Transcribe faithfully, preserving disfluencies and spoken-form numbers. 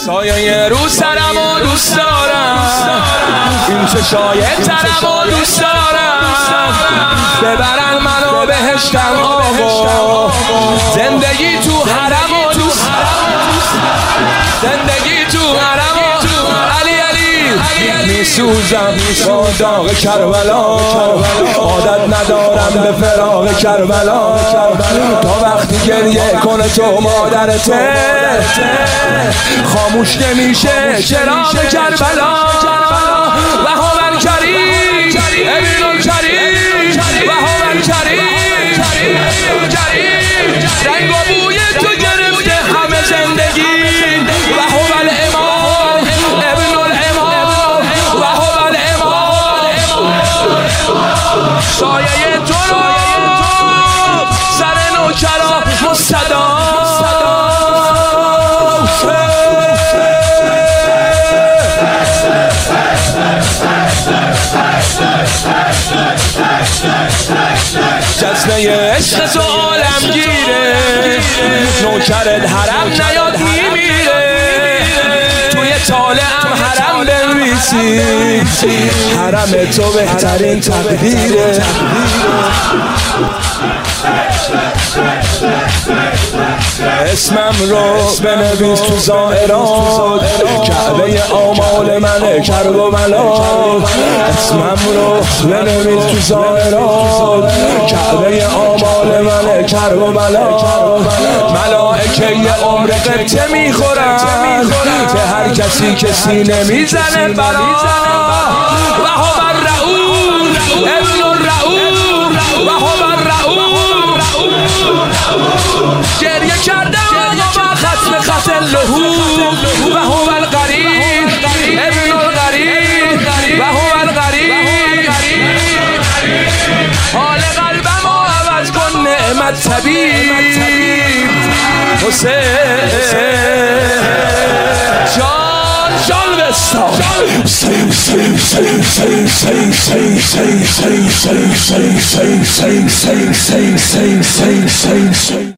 سایه رو سرم و دوست دارم، این چشای ترم و دوست دارم، ببرن منو بهشتم آقا، زندگی تو حرم و دوست دارم، زندگی تو حرم و علی علی میسوزم با داغ کربلا، عادت ندارم به فراق کربلا، تا وقتی گریه کنه تو مادرته خاموش نمیشه چراغ کربلا. وهو الکریم ابن الکریم، وهو الکریم رنگ و بوی تو گرفته همه زندگی، وهو الامام ابن الامام، وهو الامام سایه تو رو سر نوکرا مستدام. جذبه عشق تو عالمگیره، نوکرت حرم نیاد میمیره، توی طالعم حرم بنویسی، حرم تو بهترین تقدیره. اسمم رو بنویس تو زائرات، کعبه آمال منه کرب و بلا. اسمم رو بنویس تو زائرات، کعبه آمال منه کرب و بلا. ملائکه یه عمر قبطه میخورن به هر کسی که سینه میزنه برا. وهو الرؤوف ابن الرؤوف، وهو الرؤوف گریه کردم با ختم خط اللهوف. وهو الغریب ابن الغریب، وهو الغریب حال قلبم و عوض کن نعمت طبیب. حسین جان جان بستان. Sing, sing, sing, sing, sing, sing, sing, sing, sing, sing, sing, sing, sing, sing, sing, sing, sing, sing, sing.